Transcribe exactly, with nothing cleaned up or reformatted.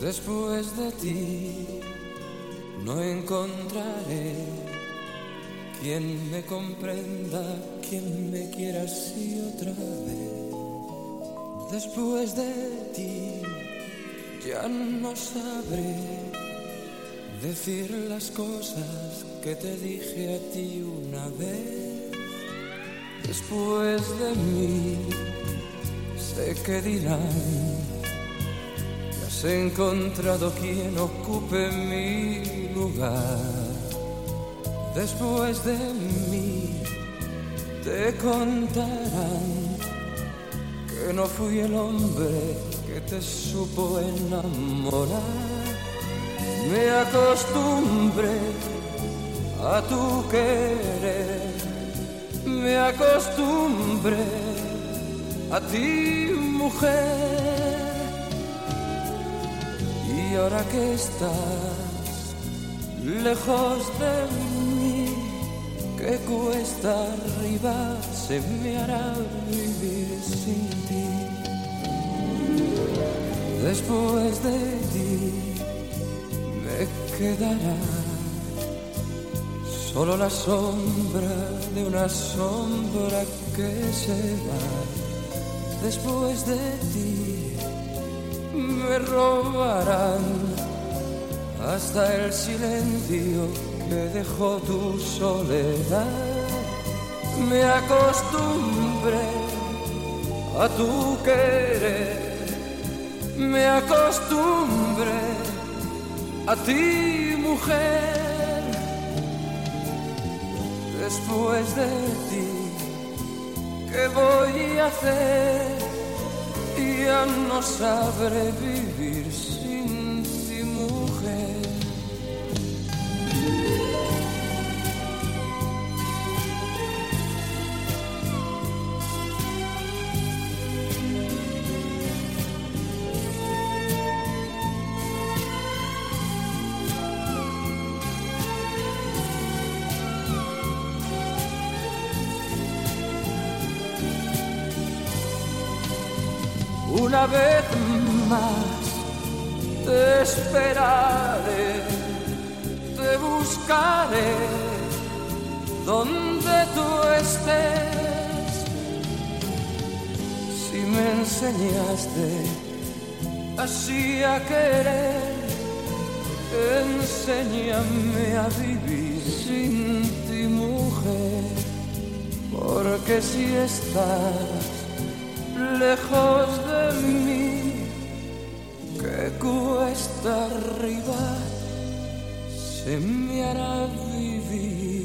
Después de ti no encontraré quien me comprenda, quien me quiera así otra vez. Después de ti ya no sabré decir las cosas que te dije a ti una vez. Después de mí sé que dirán: has encontrado quien ocupe mi lugar. Después de mí te contarán que no fui el hombre que te supo enamorar. Me acostumbré a tu querer, me acostumbré a ti, mujer. Y ahora que estás lejos de mí, que cuesta arriba se me hará vivir sin ti. Después de ti me quedará solo la sombra de una sombra que se va. Después de ti me robarán hasta el silencio que dejó tu soledad. Me acostumbré a tu querer, me acostumbré a ti, mujer. Después de ti, ¿qué voy a hacer? Ya no sabré vivir sin ti, mujer. Una vez más te esperaré, te buscaré donde tú estés. Si me enseñaste así a querer, enséñame a vivir sin ti, mujer. Porque si estás lejos de mí, que cuesta arriba se me hará vivir